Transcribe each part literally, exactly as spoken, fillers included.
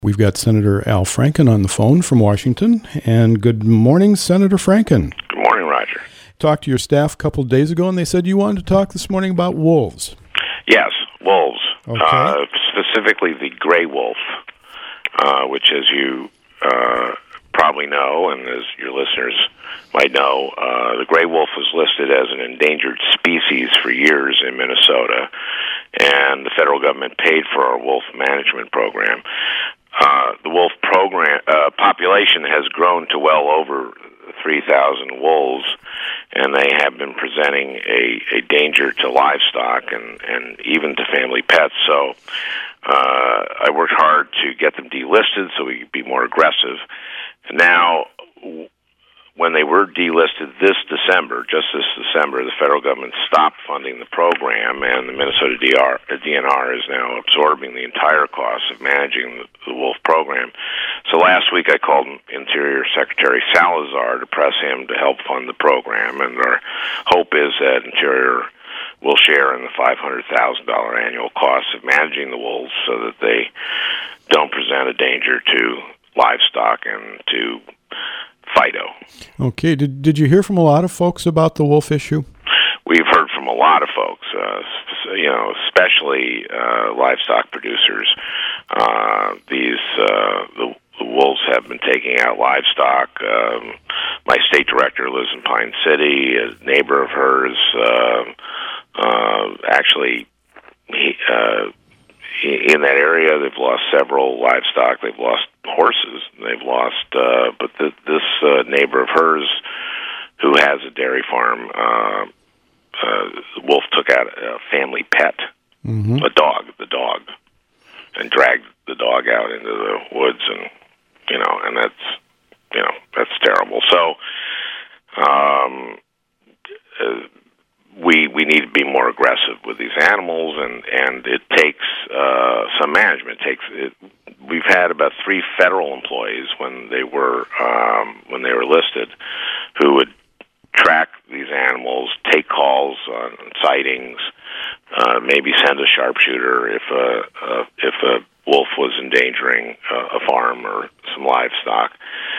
We've got Senator Al Franken on the phone from Washington. And good morning, Senator Franken. Good morning, Roger. Talked to your staff a couple of days ago, and they said you wanted to talk this morning about wolves. Yes, wolves. Okay. Uh, specifically the gray wolf, uh, which, as you uh, probably know, and as your listeners might know, uh, the gray wolf was listed as an endangered species for years in Minnesota, and the federal government paid for our wolf management program. Uh, the wolf program uh, population has grown to well over three thousand wolves, and they have been presenting a, a danger to livestock and, and even to family pets. So uh, I worked hard to get them delisted so we could be more aggressive. And now, when they were delisted this December, just this December, the federal government stopped funding the program, and the Minnesota D N R is now absorbing the entire cost of managing the, the wolf program. So last week I called Interior Secretary Salazar to press him to help fund the program, and our hope is that Interior will share in the five hundred thousand dollars annual cost of managing the wolves so that they don't present a danger to livestock and to Fido. Okay. Did did you hear from a lot of folks about the wolf issue? We've heard from a lot of folks, uh, you know, especially uh, livestock producers. Uh, these uh, the, the wolves have been taking out livestock. Um, my state director lives in Pine City. A neighbor of hers uh, uh, actually he, uh, in that area, they've lost several livestock. They've lost horses. They've lost, uh, but th- this uh, neighbor of hers, who has a dairy farm, uh, uh, the wolf took out a family pet, mm-hmm. a dog, the dog, and dragged the dog out into the woods, and you know, and that's, you know, that's terrible. So, um, uh, we we need to be more aggressive with these animals, and and it takes uh, some management. It takes it, we've had about three federal employees when they were um, when they were listed, who would track these animals, take calls on sightings, uh, maybe send a sharpshooter if a, a if a wolf was endangering a, a farm or some livestock,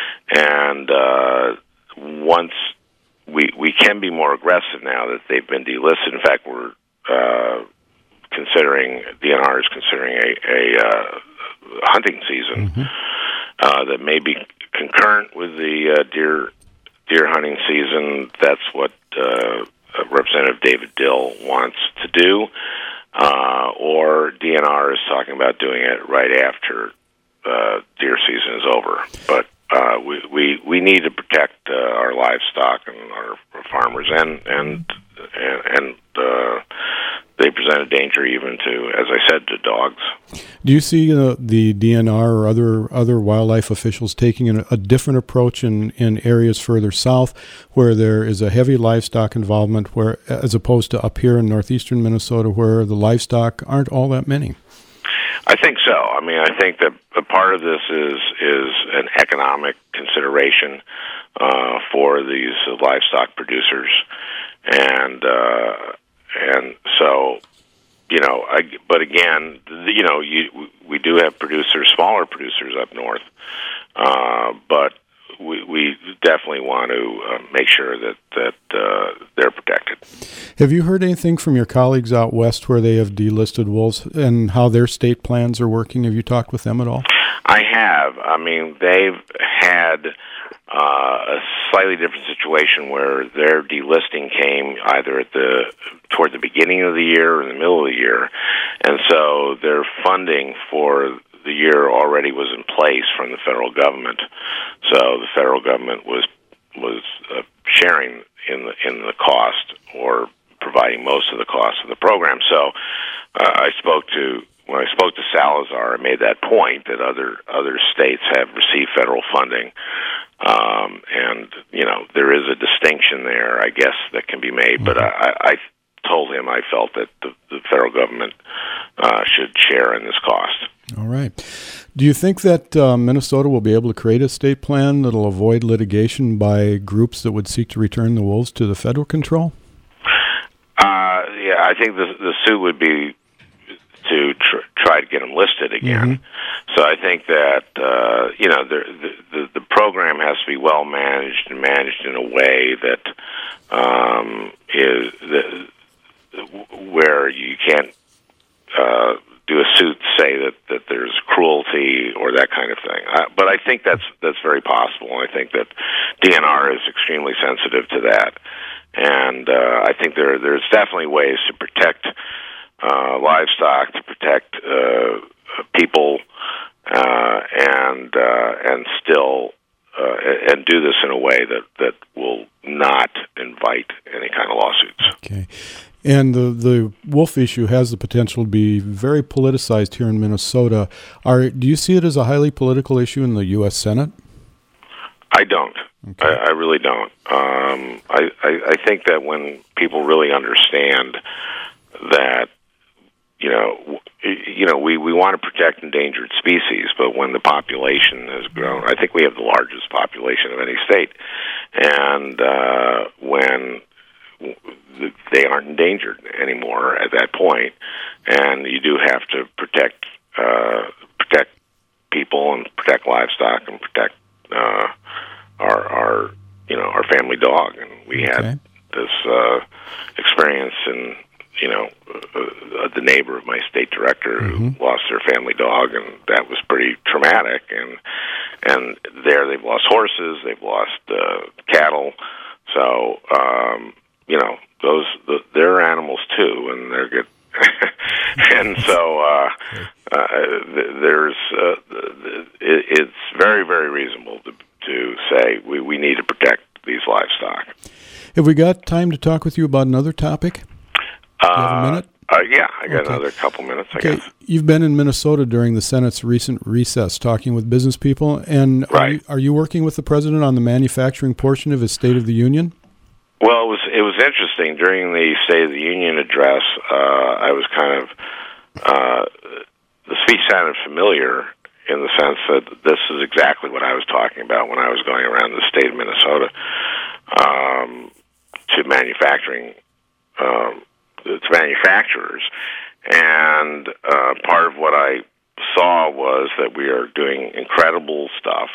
and uh, once. We we can be more aggressive now that they've been delisted. In fact, we're uh, considering, D N R is considering a, a uh, hunting season mm-hmm. uh, that may be concurrent with the uh, deer deer hunting season. That's what uh, Representative David Dill wants to do. Uh, or D N R is talking about doing it right after uh, deer season is over. But Uh, we, we we need to protect uh, our livestock and our, our farmers, and and and, and uh, they present a danger even to, as I said, to dogs. Do you see uh, the D N R or other other wildlife officials taking an, a different approach in, in areas further south, where there is a heavy livestock involvement, where as opposed to up here in northeastern Minnesota, where the livestock aren't all that many? I think so. I mean, I think that a part of this is is an economic consideration uh, for these livestock producers, and uh, and so you know. I, but again, you know, you, we do have producers, smaller producers up north, uh, but we, we definitely want to uh, make sure that that uh, they're protected. Have you heard anything from your colleagues out west where they have delisted wolves and how their state plans are working? Have you talked with them at all? I have. I mean, they've had uh, a slightly different situation where their delisting came either at the toward the beginning of the year or in the middle of the year, and so their funding for the year already was in place from the federal government. So the federal government was was uh, sharing in the in the cost, or providing most of the cost of the program. So uh, I spoke to when I spoke to Salazar, I made that point that other other states have received federal funding, um, and you know there is a distinction there, I guess, that can be made. Mm-hmm. But I, I told him I felt that the, the federal government uh, should share in this cost. All right. Do you think that uh, Minnesota will be able to create a state plan that will avoid litigation by groups that would seek to return the wolves to the federal control? Uh, yeah, I think the the suit would be to tr- try to get them listed again. Mm-hmm. So I think that uh, you know the, the the program has to be well managed and managed in a way that um, is the, where you can't uh, do a suit to say that, that there's cruelty or that kind of thing. Uh, but I think that's that's very possible. And I think that D N R is extremely sensitive to that. And uh, I think there there's definitely ways to protect uh, livestock, to protect uh, people, uh, and uh, and still uh, and do this in a way that, that will not invite any kind of lawsuits. Okay. And the, the wolf issue has the potential to be very politicized here in Minnesota. Are do you see it as a highly political issue in the U S Senate? I don't. Okay. I, I really don't. Um, I, I, I think that when people really understand that, you know, you know, we, we want to protect endangered species, but when the population has grown, I think we have the largest population of any state, and uh, when they aren't endangered anymore at that point, and you do have to protect uh, protect people and protect livestock and protect uh, our our you know our family dog. And we okay. had this uh, experience in you know uh, the neighbor of my state director mm-hmm. who lost their family dog, and that was pretty traumatic. And and there they've lost horses, they've lost uh, cattle, so. Um, You know, those the, they're animals too, and they're good. And so uh, uh, there's uh, it, it's very, very reasonable to to say we, we need to protect these livestock. Have we got time to talk with you about another topic? Do you have a minute? Uh, yeah, I got okay. another couple minutes, I okay. guess. You've been in Minnesota during the Senate's recent recess talking with business people, and right. are, you, are you working with the President on the manufacturing portion of his State of the Union? Well, it was it was interesting. During the State of the Union address, uh, I was kind of, uh, the speech sounded familiar in the sense that this is exactly what I was talking about when I was going around the state of Minnesota um, to manufacturing, um, to manufacturers. And uh, part of what I saw was that we are doing incredible stuff,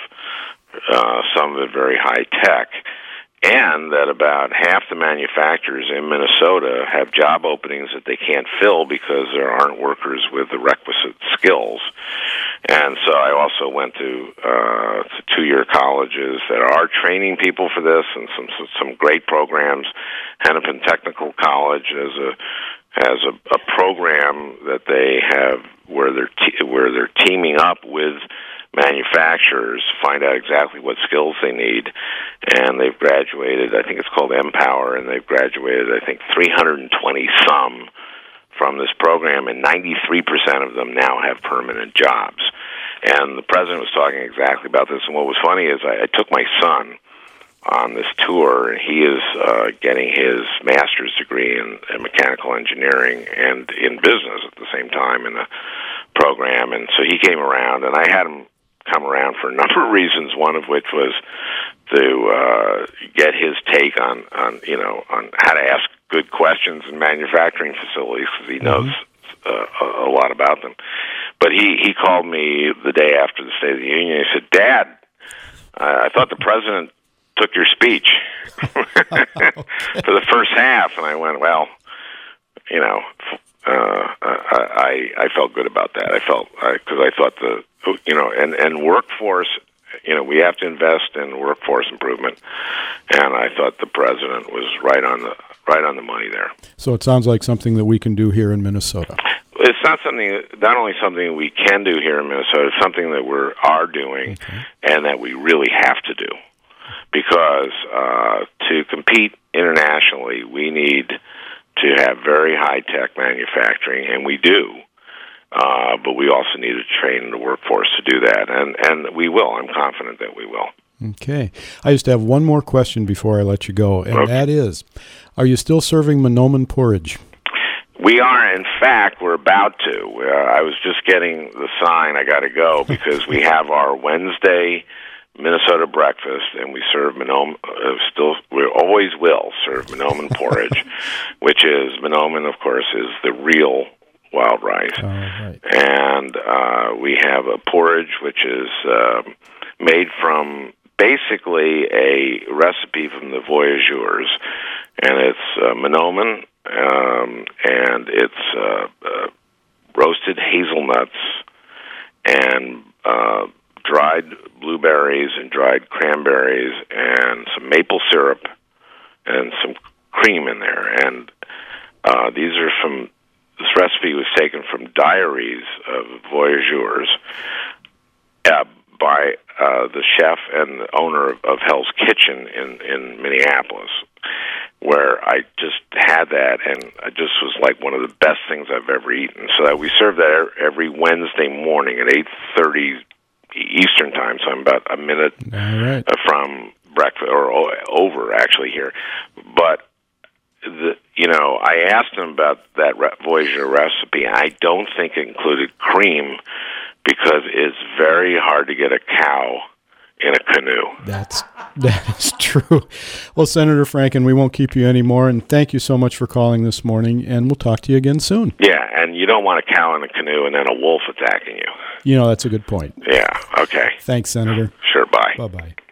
uh, some of it very high tech, and that about half the manufacturers in Minnesota have job openings that they can't fill because there aren't workers with the requisite skills. And so I also went to, uh, to two-year colleges that are training people for this, and some some great programs. Hennepin Technical College has a has a, a program that they have where they're te- where they're teaming up with manufacturers, find out exactly what skills they need, and they've graduated, I think it's called Empower, and they've graduated, I think, three hundred twenty some from this program, and ninety-three percent of them now have permanent jobs. And the president was talking exactly about this, and what was funny is I, I took my son on this tour, and he is uh, getting his master's degree in, in mechanical engineering and in business at the same time in the program, and so he came around, and I had him come around for a number of reasons, one of which was to uh, get his take on, on, you know, on how to ask good questions in manufacturing facilities, because he knows mm-hmm. uh, a lot about them. But he, he called me the day after the State of the Union. He said, "Dad, I, I thought the president took your speech for the first half." And I went, well, you know, uh, I, I felt good about that. I felt, because I, I thought the, you know, and, and workforce, you know, we have to invest in workforce improvement, and I thought the president was right on the right on the money there. So it sounds like something that we can do here in Minnesota. It's not something, not only something we can do here in Minnesota, it's something that we are doing, okay. and that we really have to do, because uh, to compete internationally, we need to have very high-tech manufacturing, and we do. Uh, but we also need to train the workforce to do that, and, and we will. I'm confident that we will. Okay. I just have one more question before I let you go, and okay. that is, are you still serving Mahnomen porridge? We are. In fact, we're about to. Uh, I was just getting the sign, I got to go, because we have our Wednesday Minnesota breakfast, and we serve Mahnomen, uh, still, we always will serve Mahnomen porridge, which is, Mahnomen, of course, is the real wild rice. Oh, right. And uh, we have a porridge, which is uh, made from basically a recipe from the Voyageurs, and it's uh, Menomen, um, and it's uh, uh, roasted hazelnuts and uh, dried blueberries and dried cranberries and some maple syrup and some cream in there. And uh, these are from, this recipe was taken from diaries of Voyageurs uh, by uh, the chef and the owner of, of Hell's Kitchen in, in Minneapolis, where I just had that, and it just was like one of the best things I've ever eaten. So that we serve that every Wednesday morning at eight thirty Eastern time, so I'm about a minute All right. from breakfast, or over actually here. But the, you know, I asked him about that Voyageur recipe, and I don't think it included cream because it's very hard to get a cow in a canoe. That's that is true. Well, Senator Franken, we won't keep you anymore, and thank you so much for calling this morning, and we'll talk to you again soon. Yeah, and you don't want a cow in a canoe and then a wolf attacking you. You know, that's a good point. Yeah, okay. Thanks, Senator. Sure, bye. Bye-bye.